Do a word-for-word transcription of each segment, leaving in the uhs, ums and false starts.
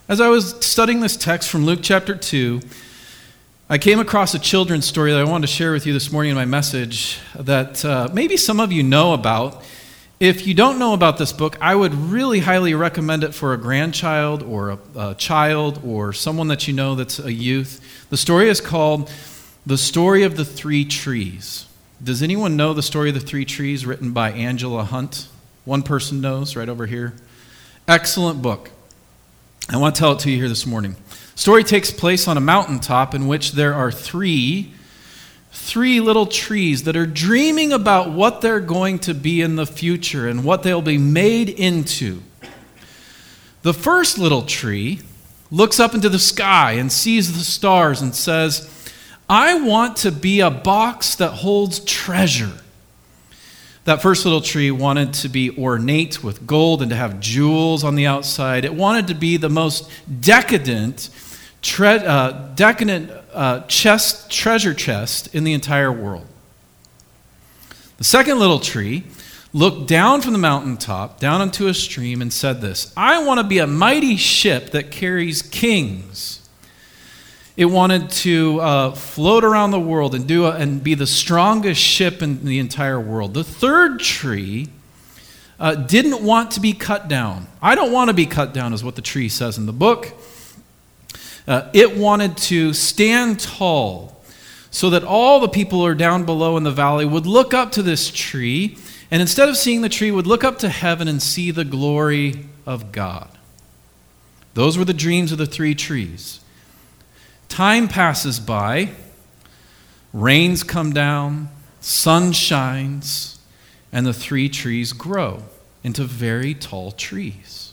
As I was studying this text from Luke chapter two, I came across a children's story that I wanted to share with you this morning in my message that uh, maybe some of you know about. If you don't know about this book, I would really highly recommend it for a grandchild or a, a child or someone that you know that's a youth. The story is called The Story of the Three Trees. Does anyone know the story of the three trees, written by Angela Hunt? One person knows, right over here. Excellent book. I want to tell it to you here this morning. The story takes place on a mountaintop in which there are three, three little trees that are dreaming about what they're going to be in the future and what they'll be made into. The first little tree looks up into the sky and sees the stars and says, I want to be a box that holds treasure. That first little tree wanted to be ornate with gold and to have jewels on the outside. It wanted to be the most decadent, tre- uh, decadent uh, chest, treasure chest in the entire world. The second little tree looked down from the mountaintop, down into a stream, and said this, I want to be a mighty ship that carries kings. It wanted to uh, float around the world and do a, and be the strongest ship in the entire world. The third tree uh, didn't want to be cut down. I don't want to be cut down, is what the tree says in the book. Uh, it wanted to stand tall so that all the people who are down below in the valley would look up to this tree, and instead of seeing the tree, would look up to heaven and see the glory of God. Those were the dreams of the three trees. Time passes by, rains come down, sun shines, and the three trees grow into very tall trees.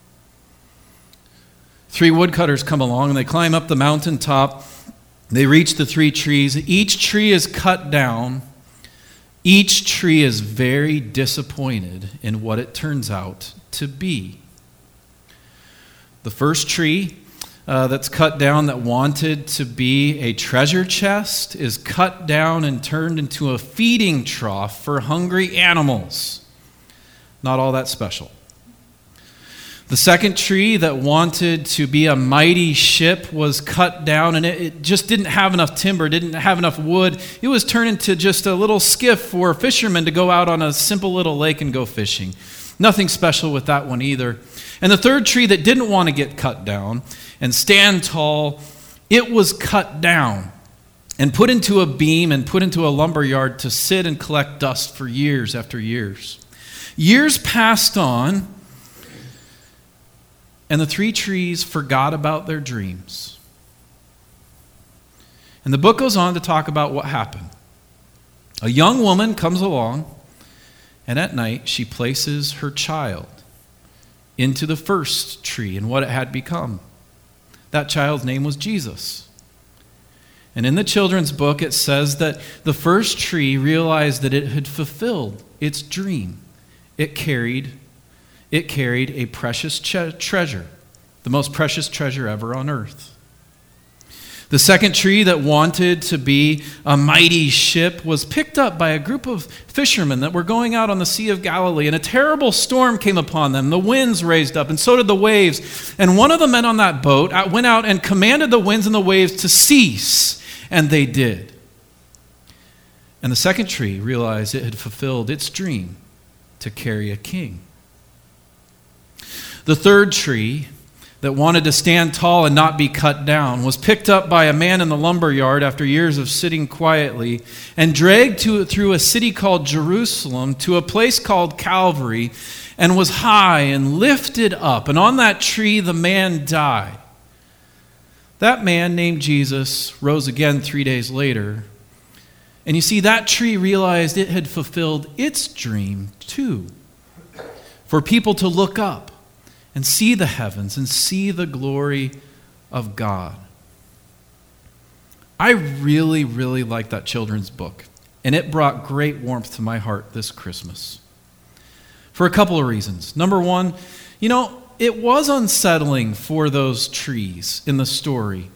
Three woodcutters come along and they climb up the mountaintop. They reach the three trees. Each tree is cut down. Each tree is very disappointed in what it turns out to be. The first tree Uh, that's cut down that wanted to be a treasure chest is cut down and turned into a feeding trough for hungry animals. Not all that special. The second tree that wanted to be a mighty ship was cut down, and it, it just didn't have enough timber, didn't have enough wood. It was turned into just a little skiff for fishermen to go out on a simple little lake and go fishing. Nothing special with that one either. And the third tree that didn't want to get cut down and stand tall, it was cut down and put into a beam and put into a lumber yard to sit and collect dust for years after years. Years passed on, and the three trees forgot about their dreams. And the book goes on to talk about what happened. A young woman comes along, and at night she places her child into the first tree and what it had become. That child's name was Jesus. And in the children's book, it says that the first tree realized that it had fulfilled its dream. It carried, it carried a precious che- treasure, the most precious treasure ever on earth. The second tree that wanted to be a mighty ship was picked up by a group of fishermen that were going out on the Sea of Galilee, and a terrible storm came upon them. The winds raised up, and so did the waves. And one of the men on that boat went out and commanded the winds and the waves to cease, and they did. And the second tree realized it had fulfilled its dream to carry a king. The third tree that wanted to stand tall and not be cut down was picked up by a man in the lumber yard after years of sitting quietly and dragged to, through a city called Jerusalem to a place called Calvary, and was high and lifted up. And on that tree the man died. That man named Jesus rose again three days later. And you see, that tree realized it had fulfilled its dream too, for people to look up and see the heavens and see the glory of God. I really, really like that children's book, and it brought great warmth to my heart this Christmas for a couple of reasons. Number one, you know, it was unsettling for those trees in the story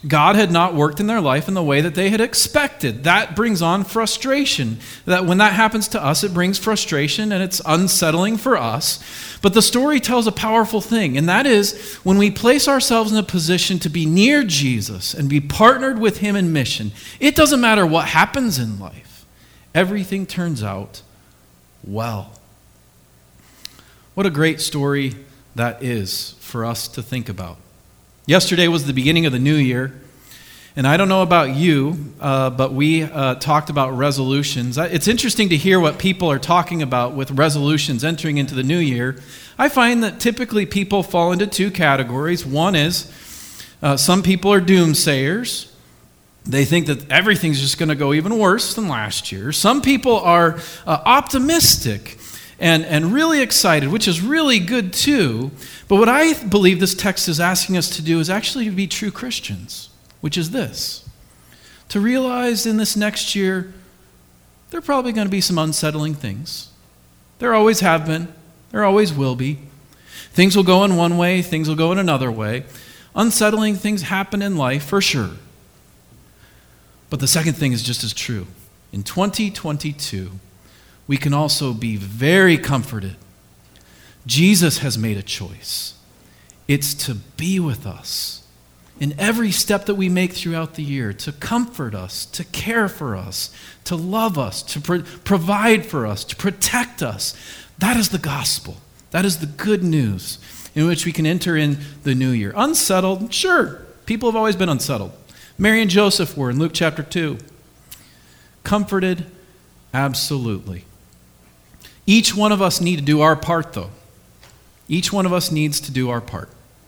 God had not worked in their life in the way that they had expected. That brings on frustration. That when that happens to us, it brings frustration and it's unsettling for us. But the story tells a powerful thing, and that is when we place ourselves in a position to be near Jesus and be partnered with him in mission, it doesn't matter what happens in life. Everything turns out well. What a great story that is for us to think about. Yesterday was the beginning of the new year, and I don't know about you, uh, but we uh, talked about resolutions. It's interesting to hear what people are talking about with resolutions entering into the new year. I find that typically people fall into two categories. One is uh, some people are doomsayers. They think that everything's just going to go even worse than last year. Some people are uh, optimistic and, and really excited, which is really good too. But what I believe this text is asking us to do is actually to be true Christians, which is this: to realize in this next year, there are probably going to be some unsettling things. There always have been. There always will be. Things will go in one way, things will go in another way. Unsettling things happen in life, for sure. But the second thing is just as true. In twenty twenty-two, we can also be very comforted. Jesus has made a choice. It's to be with us in every step that we make throughout the year, to comfort us, to care for us, to love us, to pro- provide for us, to protect us. That is the gospel. That is the good news in which we can enter in the new year. Unsettled, sure. People have always been unsettled. Mary and Joseph were in Luke chapter two. Comforted, absolutely. Each one of us need to do our part, though. Each one of us needs to do our part.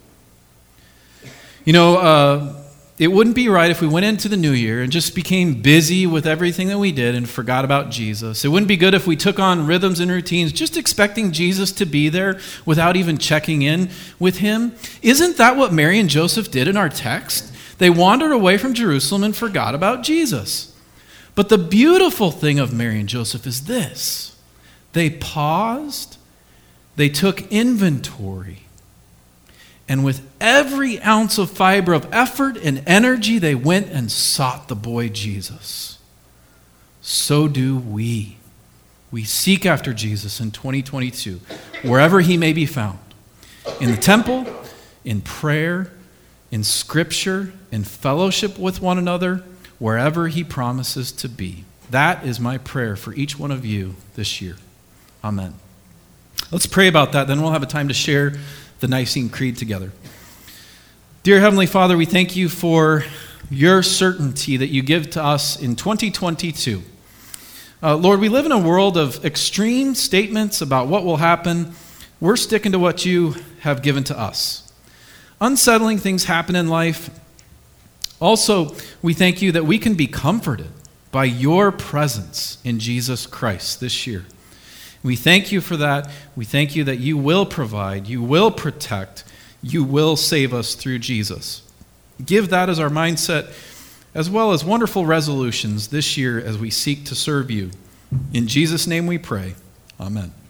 You know, uh, it wouldn't be right if we went into the new year and just became busy with everything that we did and forgot about Jesus. It wouldn't be good if we took on rhythms and routines just expecting Jesus to be there without even checking in with him. Isn't that what Mary and Joseph did in our text? They wandered away from Jerusalem and forgot about Jesus. But the beautiful thing of Mary and Joseph is this: they paused, they took inventory, and with every ounce of fiber of effort and energy, they went and sought the boy Jesus. So do we. We seek after Jesus in twenty twenty-two, wherever he may be found. In the temple, in prayer, in scripture, in fellowship with one another, wherever he promises to be. That is my prayer for each one of you this year. Amen. Let's pray about that, then we'll have a time to share the Nicene Creed together. Dear Heavenly Father, we thank you for your certainty that you give to us in twenty twenty-two. Uh, Lord, we live in a world of extreme statements about what will happen. We're sticking to what you have given to us. Unsettling things happen in life. Also, we thank you that we can be comforted by your presence in Jesus Christ this year. We thank you for that. We thank you that you will provide, you will protect, you will save us through Jesus. Give that as our mindset, as well as wonderful resolutions this year as we seek to serve you. In Jesus' name we pray. Amen.